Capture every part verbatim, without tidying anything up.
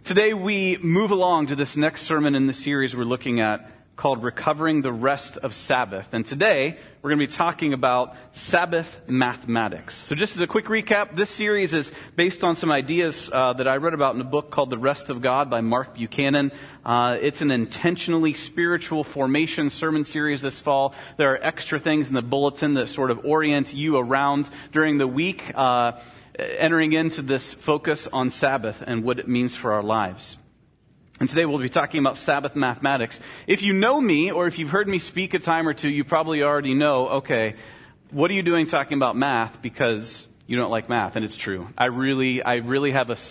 Today we move along to this next sermon in the series we're looking at called Recovering the Rest of Sabbath. And today we're going to be talking about Sabbath mathematics. So just as a quick recap, this series is based on some ideas uh, that I read about in a book called The Rest of God by Mark Buchanan. Uh, it's an intentionally spiritual formation sermon series this fall. There are extra things in the bulletin that sort of orient you around during the week, uh, entering into this focus on Sabbath and what it means for our lives. And today we'll be talking about Sabbath mathematics. If you know me, or if you've heard me speak a time or two, you probably already know, okay, what are you doing talking about math because you don't like math? And it's true. I really, I really have a,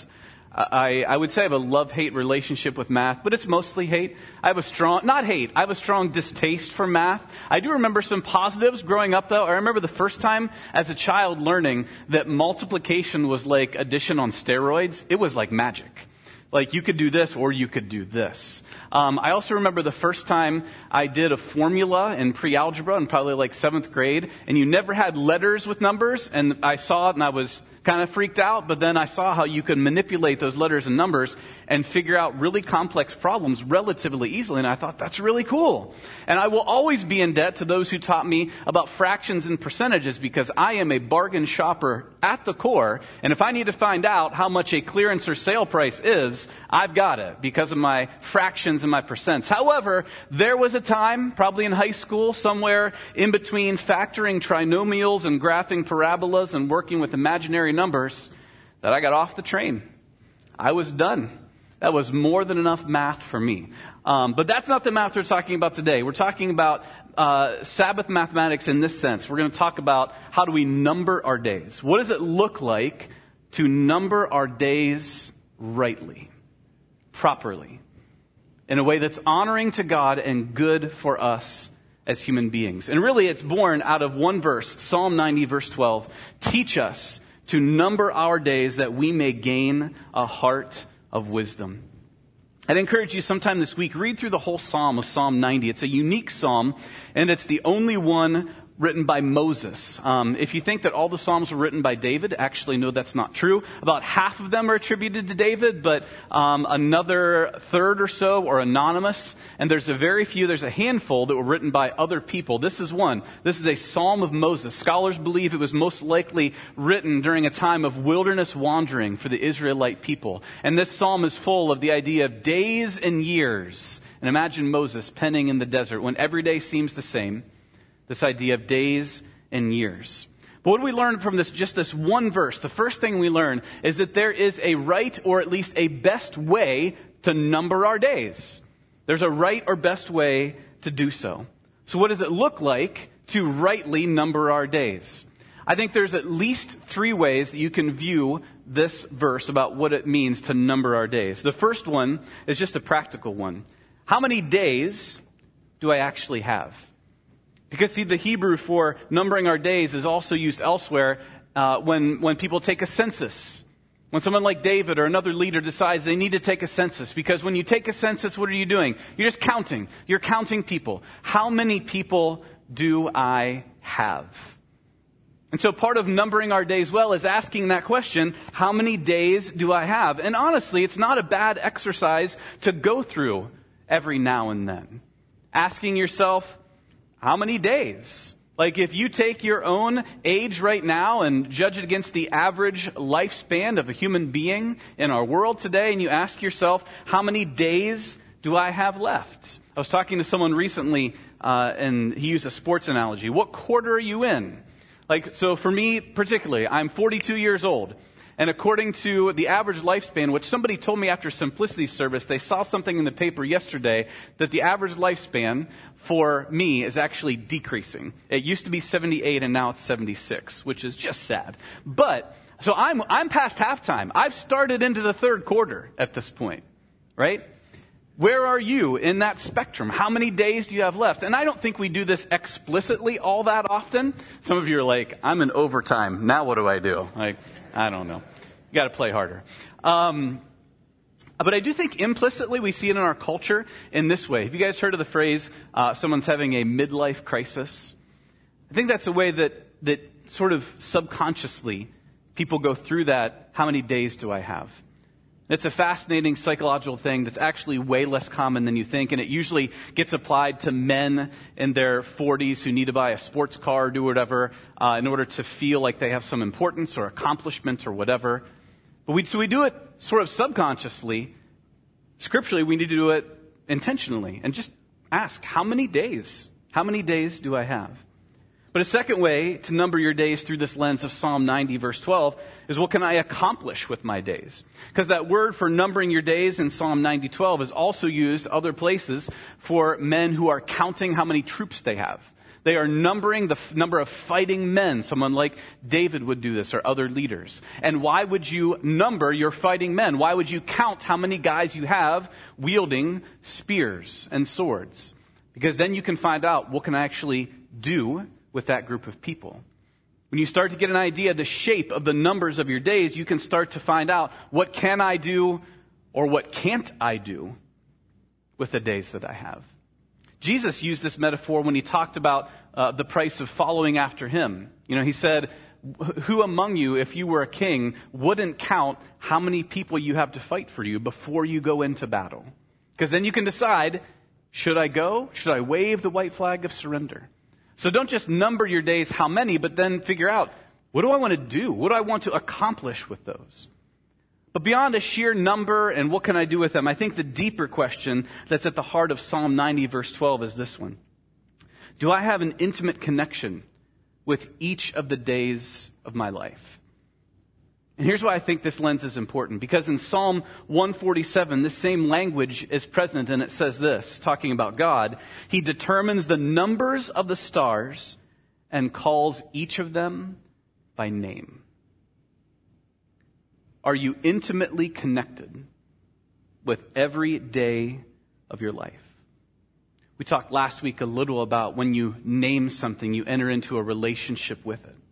I, I would say I have a love-hate relationship with math, but it's mostly hate. I have a strong, not hate, I have a strong distaste for math. I do remember some positives growing up, though. I remember the first time as a child learning that multiplication was like addition on steroids. It was like magic. Like, you could do this or you could do this. Um, I also remember the first time I did a formula in pre-algebra in probably like seventh grade, and you never had letters with numbers, and I saw it and I was kind of freaked out, but then I saw how you could manipulate those letters and numbers and figure out really complex problems relatively easily, and I thought, that's really cool. And I will always be in debt to those who taught me about fractions and percentages, because I am a bargain shopper at the core, and if I need to find out how much a clearance or sale price is, I've got it because of my fractions and my percents. However, there was a time, probably in high school, somewhere in between factoring trinomials and graphing parabolas and working with imaginary numbers, that I got off the train. I was done. That was more than enough math for me. Um, but that's not the math we're talking about today. We're talking about uh, Sabbath mathematics in this sense. We're going to talk about how do we number our days. What does it look like to number our days rightly, properly, in a way that's honoring to God and good for us as human beings. And really it's born out of one verse, Psalm ninety, verse twelve. Teach us to number our days that we may gain a heart of wisdom. I'd encourage you sometime this week, read through the whole psalm of Psalm ninety. It's a unique psalm, and it's the only one written by Moses. Um, if you think that all the Psalms were written by David, actually, no, that's not true. About half of them are attributed to David, but um, another third or so are anonymous. And there's a very few, there's a handful that were written by other people. This is one. This is a Psalm of Moses. Scholars believe it was most likely written during a time of wilderness wandering for the Israelite people. And this psalm is full of the idea of days and years. And imagine Moses penning in the desert when every day seems the same. This idea of days and years. But what do we learn from this, just this one verse? The first thing we learn is that there is a right, or at least a best way to number our days. There's a right or best way to do so. So what does it look like to rightly number our days? I think there's at least three ways that you can view this verse about what it means to number our days. The first one is just a practical one. How many days do I actually have? Because, see, the Hebrew for numbering our days is also used elsewhere uh, when, when people take a census. When someone like David or another leader decides they need to take a census. Because when you take a census, what are you doing? You're just counting. You're counting people. How many people do I have? And so part of numbering our days well is asking that question, how many days do I have? And honestly, it's not a bad exercise to go through every now and then. Asking yourself, how many days? Like, if you take your own age right now and judge it against the average lifespan of a human being in our world today, and you ask yourself, how many days do I have left? I was talking to someone recently, uh, and he used a sports analogy. What quarter are you in? Like, so for me particularly, I'm forty-two years old. And according to the average lifespan, which somebody told me after Simplicity service, they saw something in the paper yesterday that the average lifespan for me is actually decreasing. It used to be seventy-eight and now it's seventy-six, which is just sad. But, so I'm, I'm past halftime. I've started into the third quarter at this point, right? Where are you in that spectrum? How many days do you have left? And I don't think we do this explicitly all that often. Some of you are like, I'm in overtime. Now what do I do? Like, I don't know. You got to play harder. Um, but I do think implicitly we see it in our culture in this way. Have you guys heard of the phrase, uh, someone's having a midlife crisis? I think that's a way that, that sort of subconsciously people go through that, how many days do I have? It's a fascinating psychological thing that's actually way less common than you think, and it usually gets applied to men in their forties who need to buy a sports car or do whatever uh, in order to feel like they have some importance or accomplishment or whatever. But we, so we do it sort of subconsciously. Scripturally, we need to do it intentionally and just ask, how many days? How many days do I have? But a second way to number your days through this lens of Psalm ninety, verse twelve, is what can I accomplish with my days? Because that word for numbering your days in Psalm ninety, twelve is also used other places for men who are counting how many troops they have. They are numbering the f- number of fighting men. Someone like David would do this, or other leaders. And why would you number your fighting men? Why would you count how many guys you have wielding spears and swords? Because then you can find out, what can I actually do with that group of people? When you start to get an idea of the shape of the numbers of your days, you can start to find out, what can I do or what can't I do with the days that I have? Jesus used this metaphor when he talked about uh, the price of following after him. You know, he said, who among you, if you were a king, wouldn't count how many people you have to fight for you before you go into battle? Because then you can decide, should I go? Should I wave the white flag of surrender? So don't just number your days how many, but then figure out, what do I want to do? What do I want to accomplish with those? But beyond a sheer number and what can I do with them, I think the deeper question that's at the heart of Psalm ninety, verse twelve is this one. Do I have an intimate connection with each of the days of my life? And here's why I think this lens is important. Because in Psalm one forty-seven, this same language is present, and it says this, talking about God. He determines the numbers of the stars and calls each of them by name. Are you intimately connected with every day of your life? We talked last week a little about when you name something, you enter into a relationship with it.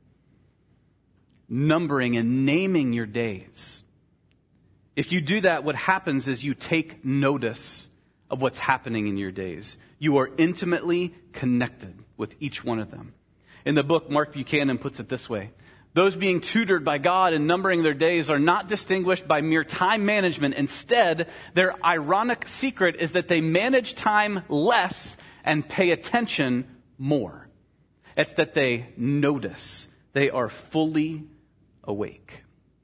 Numbering and naming your days. If you do that, what happens is you take notice of what's happening in your days. You are intimately connected with each one of them. In the book, Mark Buchanan puts it this way. Those being tutored by God and numbering their days are not distinguished by mere time management. Instead, their ironic secret is that they manage time less and pay attention more. It's that they notice. They are fully awake.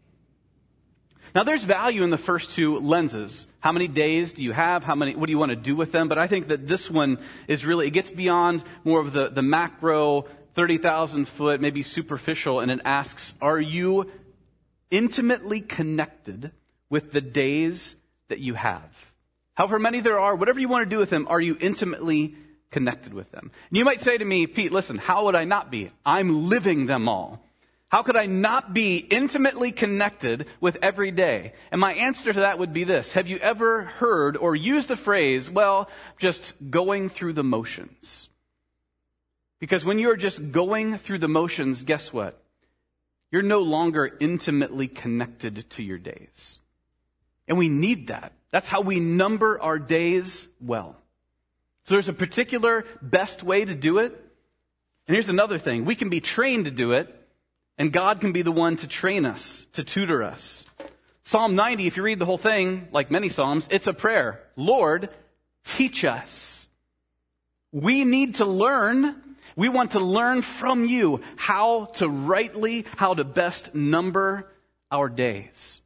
Now, there's value in the first two lenses. How many days do you have? How many? What do you want to do with them? But I think that this one is really, it gets beyond more of the, the macro, thirty thousand foot, maybe superficial, and it asks, are you intimately connected with the days that you have? However many there are, whatever you want to do with them, are you intimately connected with them? And you might say to me, Pete, listen, how would I not be? I'm living them all. How could I not be intimately connected with every day? And my answer to that would be this. Have you ever heard or used the phrase, well, just going through the motions? Because when you're just going through the motions, guess what? You're no longer intimately connected to your days. And we need that. That's how we number our days well. So there's a particular best way to do it. And here's another thing. We can be trained to do it. And God can be the one to train us, to tutor us. Psalm ninety, if you read the whole thing, like many Psalms, it's a prayer. Lord, teach us. We need to learn. We want to learn from you how to rightly, how to best number our days.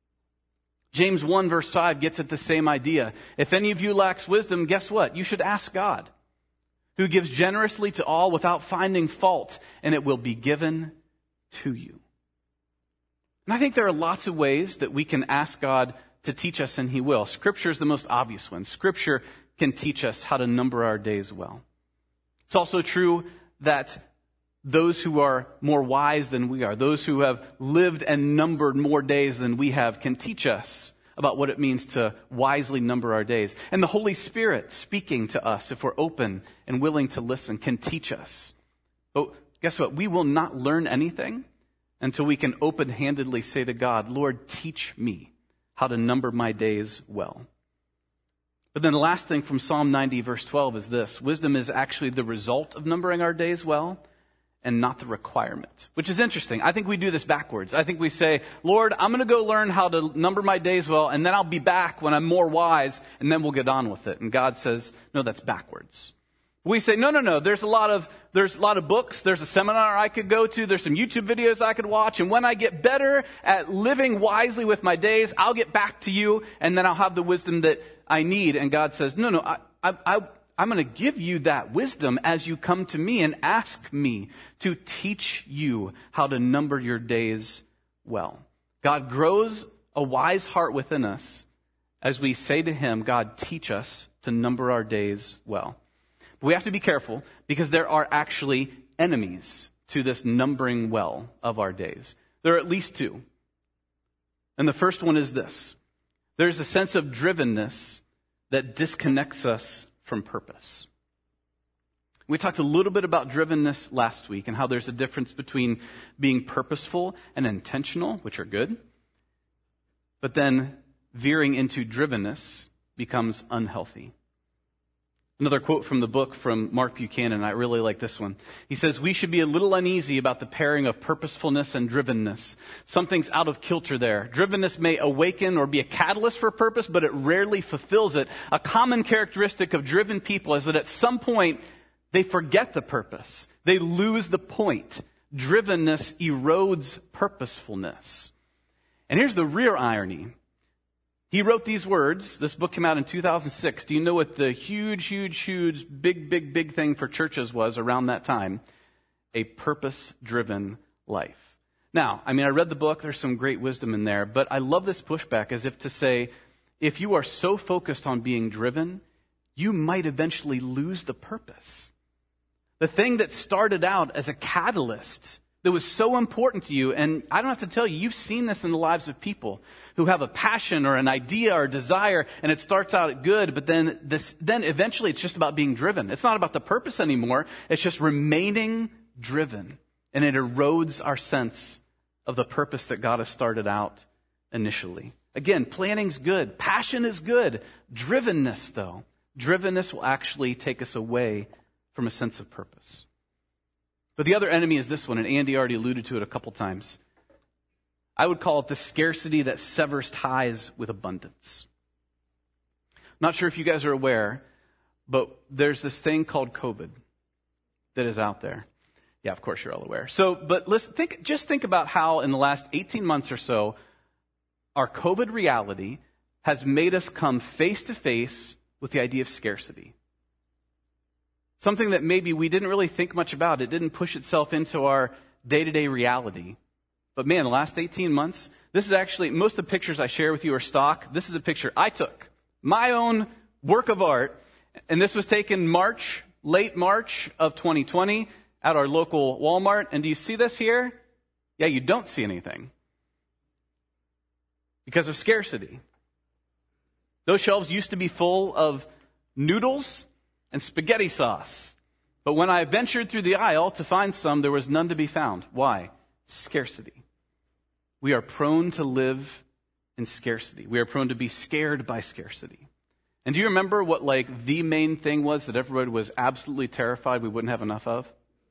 James one verse five gets at the same idea. If any of you lacks wisdom, guess what? You should ask God, who gives generously to all without finding fault, and it will be given to you. And I think there are lots of ways that we can ask God to teach us, and He will. Scripture is the most obvious one. Scripture can teach us how to number our days well. It's also true that those who are more wise than we are, those who have lived and numbered more days than we have, can teach us about what it means to wisely number our days. And the Holy Spirit speaking to us, if we're open and willing to listen, can teach us. But guess what? We will not learn anything until we can open-handedly say to God, Lord, teach me how to number my days well. But then the last thing from Psalm ninety, verse twelve is this. Wisdom is actually the result of numbering our days well. and not the requirement, which is interesting. I think we do this backwards. I think we say, Lord, I'm going to go learn how to number my days well, and then I'll be back when I'm more wise, and then we'll get on with it. And God says, no, that's backwards. We say, no, no, no, there's a lot of, there's a lot of books, there's a seminar I could go to, there's some YouTube videos I could watch, and when I get better at living wisely with my days, I'll get back to you, and then I'll have the wisdom that I need. And God says, no, no, I, I, I I'm going to give you that wisdom as you come to me and ask me to teach you how to number your days well. God grows a wise heart within us as we say to him, God, teach us to number our days well. But we have to be careful because there are actually enemies to this numbering well of our days. There are at least two. And the first one is this. There's a sense of drivenness that disconnects us from purpose. We talked a little bit about drivenness last week and how there's a difference between being purposeful and intentional, which are good, but then veering into drivenness becomes unhealthy. Another quote from the book from Mark Buchanan, I really like this one. He says, we should be a little uneasy about the pairing of purposefulness and drivenness. Something's out of kilter there. Drivenness may awaken or be a catalyst for purpose, but it rarely fulfills it. A common characteristic of driven people is that at some point, they forget the purpose. They lose the point. Drivenness erodes purposefulness. And here's the real irony. He wrote these words. This book came out in two thousand six. Do you know what the huge, huge, huge, big, big, big thing for churches was around that time? A purpose-driven life. Now, I mean, I read the book. There's some great wisdom in there. But I love this pushback as if to say, if you are so focused on being driven, you might eventually lose the purpose. The thing that started out as a catalyst that was so important to you, and I don't have to tell you, you've seen this in the lives of people who have a passion or an idea or a desire, and it starts out good, but then this, then eventually it's just about being driven. It's not about the purpose anymore. It's just remaining driven, and it erodes our sense of the purpose that God has started out initially. Again, planning's good. Passion is good. Drivenness, though, drivenness will actually take us away from a sense of purpose. But the other enemy is this one, and Andy already alluded to it a couple times. I would call it the scarcity that severs ties with abundance. Not sure if you guys are aware, but there's this thing called COVID that is out there. Yeah, of course you're all aware. So, but let's think, just think about how in the last eighteen months or so, our COVID reality has made us come face to face with the idea of scarcity. Something that maybe we didn't really think much about. It didn't push itself into our day-to-day reality. But man, the last eighteen months, this is actually, most of the pictures I share with you are stock. This is a picture I took. My own work of art. And this was taken March, late March of twenty twenty at our local Walmart. And do you see this here? Yeah, you don't see anything. Because of scarcity. Those shelves used to be full of noodles and spaghetti sauce. But when I ventured through the aisle to find some, there was none to be found. Why? Scarcity. We are prone to live in scarcity. We are prone to be scared by scarcity. And do you remember what like the main thing was that everybody was absolutely terrified we wouldn't have enough of?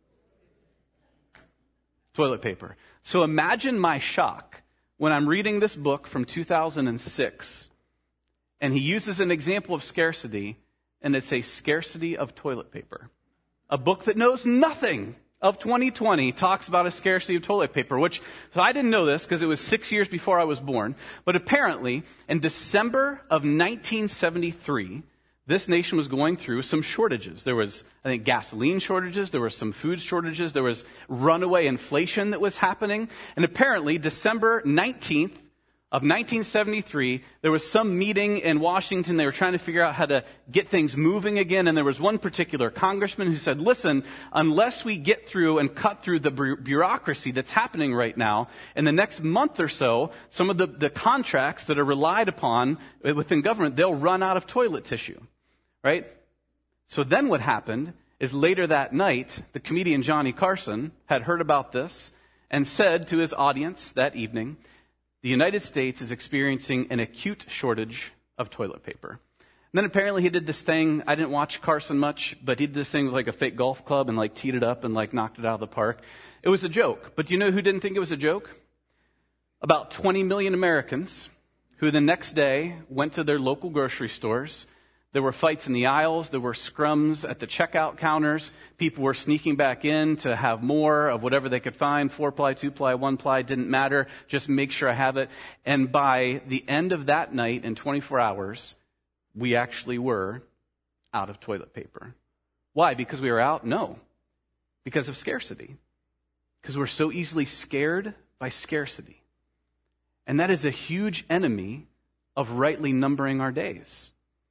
Toilet paper. So imagine my shock when I'm reading this book from two thousand six, and he uses an example of scarcity, and it's a scarcity of toilet paper. A book that knows nothing of twenty twenty talks about a scarcity of toilet paper, which, so I didn't know this because it was six years before I was born, but apparently in December of nineteen seventy-three, this nation was going through some shortages. There was, I think, gasoline shortages, there were some food shortages, there was runaway inflation that was happening, and apparently December nineteenth, of nineteen seventy-three, there was some meeting in Washington. They were trying to figure out how to get things moving again. And there was one particular congressman who said, listen, unless we get through and cut through the bureaucracy that's happening right now, in the next month or so, some of the, the contracts that are relied upon within government, they'll run out of toilet tissue, right? So then what happened is later that night, the comedian Johnny Carson had heard about this and said to his audience that evening, the United States is experiencing an acute shortage of toilet paper. And then apparently he did this thing. I didn't watch Carson much, but he did this thing with like a fake golf club and like teed it up and like knocked it out of the park. It was a joke. But do you know who didn't think it was a joke? About twenty million Americans who the next day went to their local grocery stores. There were fights in the aisles. There were scrums at the checkout counters. People were sneaking back in to have more of whatever they could find. Four ply, two ply, one ply, didn't matter. Just make sure I have it. And by the end of that night, in twenty-four hours, we actually were out of toilet paper. Why? Because we were out? No. Because of scarcity. Because we're so easily scared by scarcity. And that is a huge enemy of rightly numbering our days.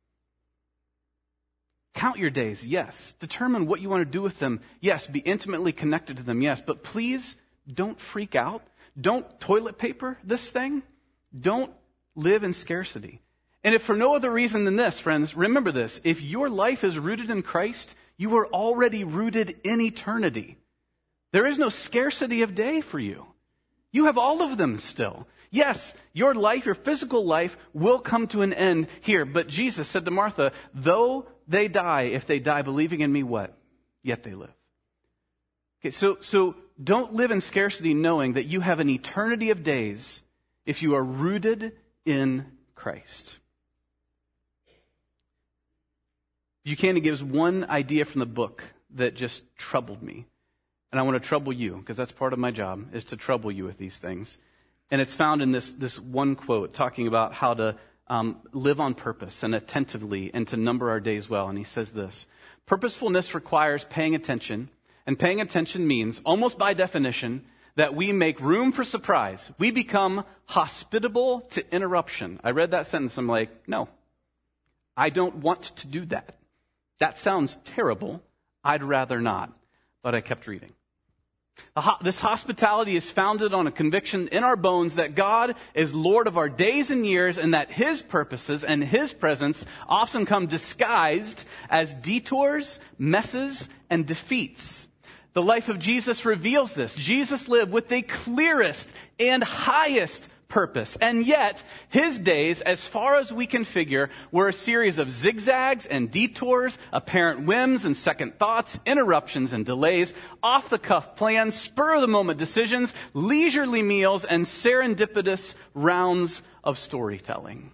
Count your days, yes. Determine what you want to do with them, yes. Be intimately connected to them, yes. But please don't freak out. Don't toilet paper this thing. Don't live in scarcity. And if for no other reason than this, friends, remember this. If your life is rooted in Christ, you are already rooted in eternity. There is no scarcity of day for you. You have all of them still. Yes, your life, your physical life will come to an end here. But Jesus said to Martha, though they die, if they die believing in me, what? Yet they live. Okay, so, so don't live in scarcity knowing that you have an eternity of days if you are rooted in Christ. Buchanan gives one idea from the book that just troubled me. And I want to trouble you, because that's part of my job, is to trouble you with these things. And it's found in this, this one quote talking about how to um, live on purpose and attentively and to number our days well. And he says this: purposefulness requires paying attention, and paying attention means, almost by definition, that we make room for surprise. We become hospitable to interruption. I read that sentence. I'm like, no, I don't want to do that. That sounds terrible. I'd rather not. But I kept reading. This hospitality is founded on a conviction in our bones that God is Lord of our days and years, and that His purposes and His presence often come disguised as detours, messes, and defeats. The life of Jesus reveals this. Jesus lived with the clearest and highest purpose, and yet His days, as far as we can figure, were a series of zigzags and detours, apparent whims and second thoughts, interruptions and delays, off-the-cuff plans, spur-of-the-moment decisions, leisurely meals, and serendipitous rounds of storytelling.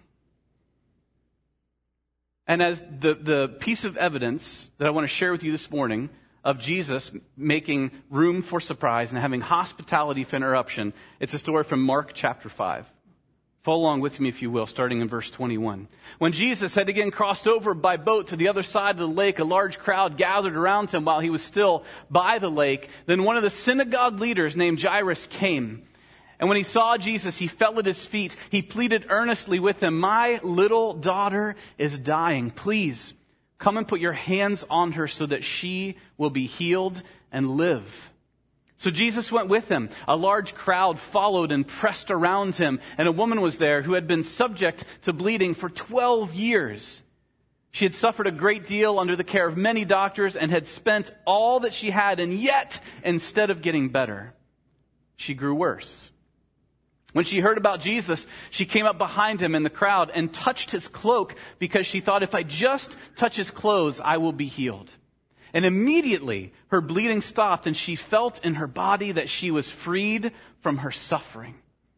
And as the, the piece of evidence that I want to share with you this morning of Jesus making room for surprise and having hospitality for interruption, it's a story from Mark chapter five. Follow along with me, if you will, starting in verse twenty-one. When Jesus had again crossed over by boat to the other side of the lake, a large crowd gathered around him while he was still by the lake. Then one of the synagogue leaders named Jairus came. And when he saw Jesus, he fell at his feet. He pleaded earnestly with him, "My little daughter is dying. Please come and put your hands on her so that she will be healed and live." So Jesus went with him. A large crowd followed and pressed around him. And a woman was there who had been subject to bleeding for twelve years. She had suffered a great deal under the care of many doctors and had spent all that she had. And yet, instead of getting better, she grew worse. When she heard about Jesus, she came up behind him in the crowd and touched his cloak because she thought, if I just touch his clothes, I will be healed. And immediately her bleeding stopped and she felt in her body that she was freed from her suffering.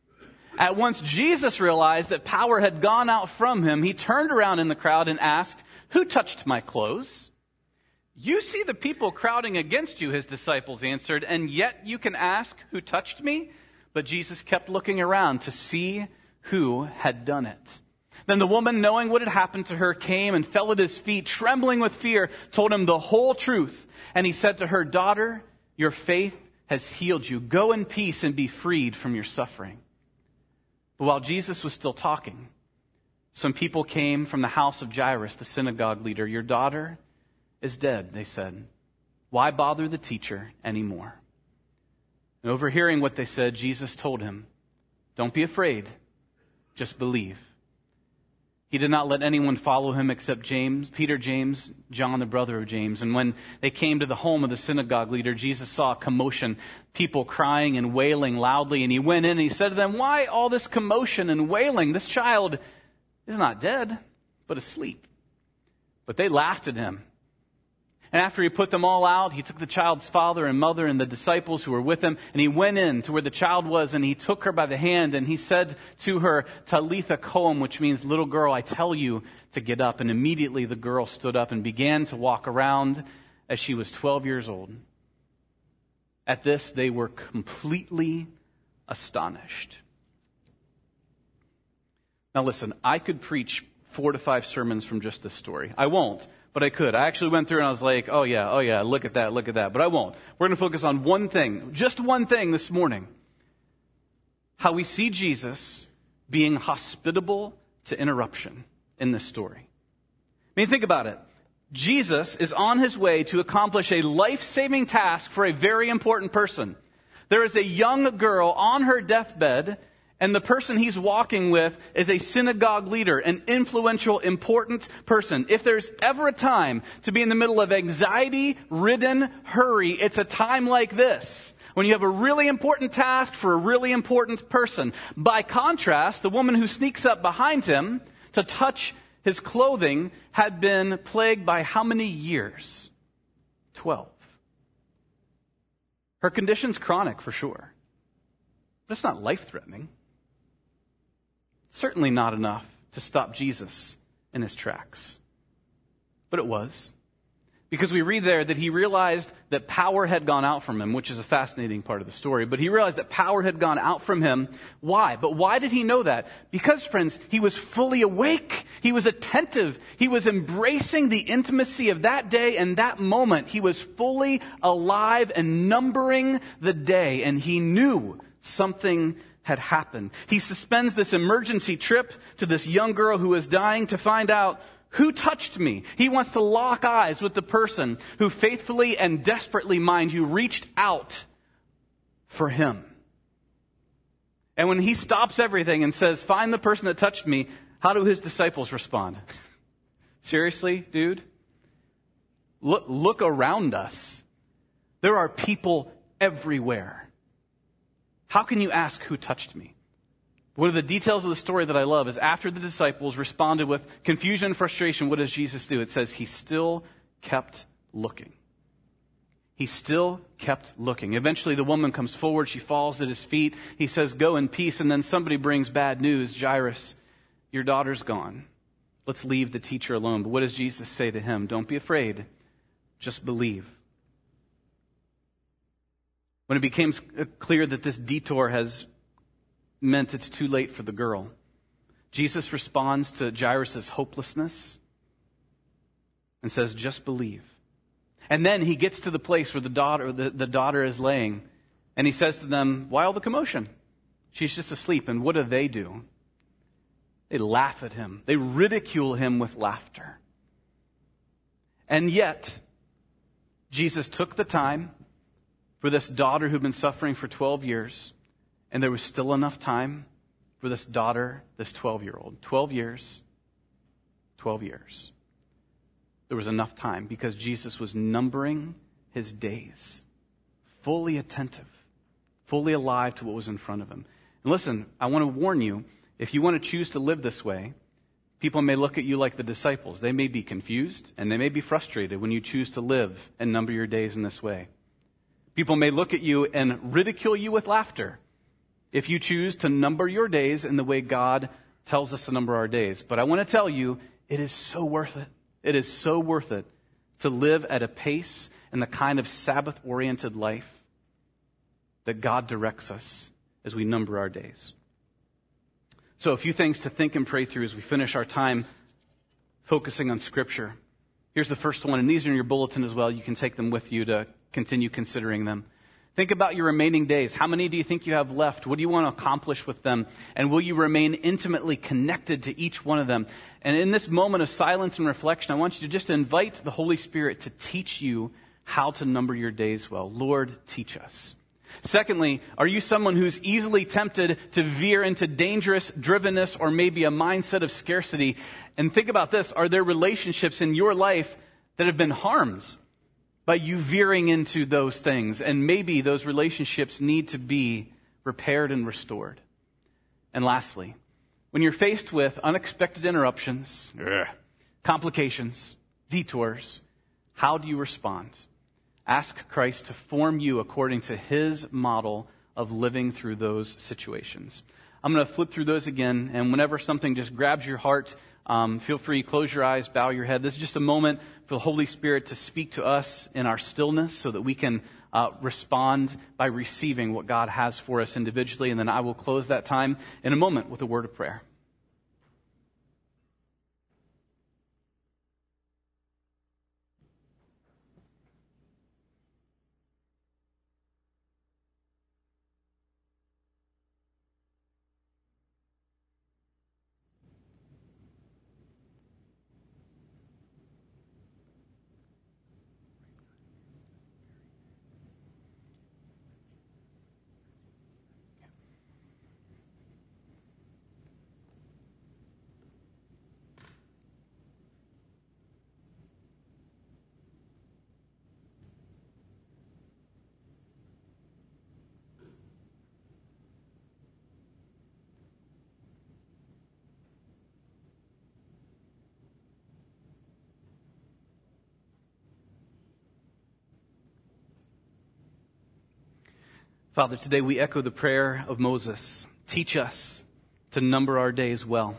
At once Jesus realized that power had gone out from him. He turned around in the crowd and asked, "Who touched my clothes?" "You see the people crowding against you," his disciples answered, "and yet you can ask, 'Who touched me?'" But Jesus kept looking around to see who had done it. Then the woman, knowing what had happened to her, came and fell at his feet, trembling with fear, told him the whole truth. And he said to her, "Daughter, your faith has healed you. Go in peace and be freed from your suffering." But while Jesus was still talking, some people came from the house of Jairus, the synagogue leader. "Your daughter is dead," they said. "Why bother the teacher anymore?" And overhearing what they said, Jesus told him, "Don't be afraid, just believe." He did not let anyone follow him except James, Peter, James, John, the brother of James. And when they came to the home of the synagogue leader, Jesus saw a commotion, people crying and wailing loudly. And he went in and he said to them, "Why all this commotion and wailing? This child is not dead, but asleep." But they laughed at him. And after he put them all out, he took the child's father and mother and the disciples who were with him, and he went in to where the child was, and he took her by the hand, and he said to her, Talitha koum, which means, little girl, I tell you to get up. And immediately the girl stood up and began to walk around as she was twelve years old. At this, they were completely astonished. Now listen, I could preach four to five sermons from just this story. I won't. But I could. I actually went through and I was like, oh yeah, oh yeah, look at that, look at that. But I won't. We're going to focus on one thing, just one thing this morning. How we see Jesus being hospitable to interruption in this story. I mean, think about it. Jesus is on his way to accomplish a life-saving task for a very important person. There is a young girl on her deathbed, and the person he's walking with is a synagogue leader, an influential, important person. If there's ever a time to be in the middle of anxiety-ridden hurry, it's a time like this, when you have a really important task for a really important person. By contrast, the woman who sneaks up behind him to touch his clothing had been plagued by how many years? Twelve. Her condition's chronic for sure, but it's not life-threatening. Certainly not enough to stop Jesus in his tracks. But it was. Because we read there that he realized that power had gone out from him, which is a fascinating part of the story. But he realized that power had gone out from him. Why? But why did he know that? Because, friends, he was fully awake. He was attentive. He was embracing the intimacy of that day and that moment. He was fully alive and numbering the day. And he knew something had happened. He suspends this emergency trip to this young girl who is dying to find out who touched me. He wants to lock eyes with the person who faithfully and desperately, mind you, reached out for him. And when he stops everything and says, find the person that touched me, how do his disciples respond? Seriously, dude? Look, look around us. There are people everywhere. How can you ask who touched me? One of the details of the story that I love is after the disciples responded with confusion and frustration, what does Jesus do? It says he still kept looking. He still kept looking. Eventually the woman comes forward. She falls at his feet. He says, go in peace. And then somebody brings bad news. Jairus, your daughter's gone. Let's leave the teacher alone. But what does Jesus say to him? Don't be afraid. Just believe. When it became clear that this detour has meant it's too late for the girl, Jesus responds to Jairus' hopelessness and says, just believe. And then he gets to the place where the daughter, the, the daughter is laying, and he says to them, why all the commotion? She's just asleep. And what do they do? They laugh at him. They ridicule him with laughter. And yet, Jesus took the time for this daughter who'd been suffering for twelve years, and there was still enough time for this daughter, this twelve-year-old. twelve years, twelve years. There was enough time because Jesus was numbering his days, fully attentive, fully alive to what was in front of him. And listen, I want to warn you, if you want to choose to live this way, people may look at you like the disciples. They may be confused and they may be frustrated when you choose to live and number your days in this way. People may look at you and ridicule you with laughter if you choose to number your days in the way God tells us to number our days. But I want to tell you, it is so worth it. It is so worth it to live at a pace and the kind of Sabbath-oriented life that God directs us as we number our days. So a few things to think and pray through as we finish our time focusing on Scripture. Here's the first one, and these are in your bulletin as well. You can take them with you to continue considering them. Think about your remaining days. How many do you think you have left? What do you want to accomplish with them? And will you remain intimately connected to each one of them? And in this moment of silence and reflection, I want you to just invite the Holy Spirit to teach you how to number your days well. Lord, teach us. Secondly, are you someone who's easily tempted to veer into dangerous drivenness or maybe a mindset of scarcity? And think about this. Are there relationships in your life that have been harmed by you veering into those things? And maybe those relationships need to be repaired and restored. And lastly, when you're faced with unexpected interruptions, ugh, complications, detours, how do you respond? Ask Christ to form you according to his model of living through those situations. I'm going to flip through those again, and whenever something just grabs your heart, um, feel free, close your eyes, bow your head. This is just a moment for the Holy Spirit to speak to us in our stillness so that we can uh, respond by receiving what God has for us individually, and then I will close that time in a moment with a word of prayer. Father, today we echo the prayer of Moses. Teach us to number our days well.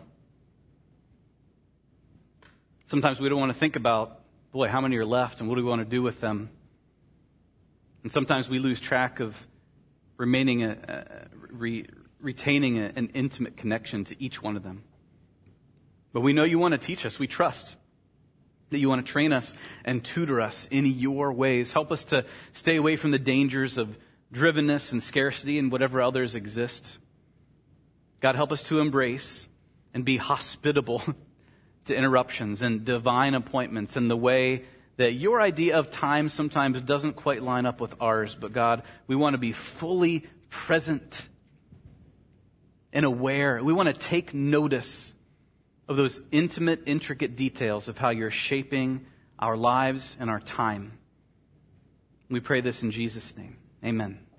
Sometimes we don't want to think about, boy, how many are left and what do we want to do with them? And sometimes we lose track of remaining, a, a, re, retaining a, an intimate connection to each one of them. But we know you want to teach us. We trust that you want to train us and tutor us in your ways. Help us to stay away from the dangers of drivenness and scarcity and whatever others exist. God, help us to embrace and be hospitable to interruptions and divine appointments in the way that your idea of time sometimes doesn't quite line up with ours. But God, we want to be fully present and aware. We want to take notice of those intimate, intricate details of how you're shaping our lives and our time. We pray this in Jesus' name. Amen.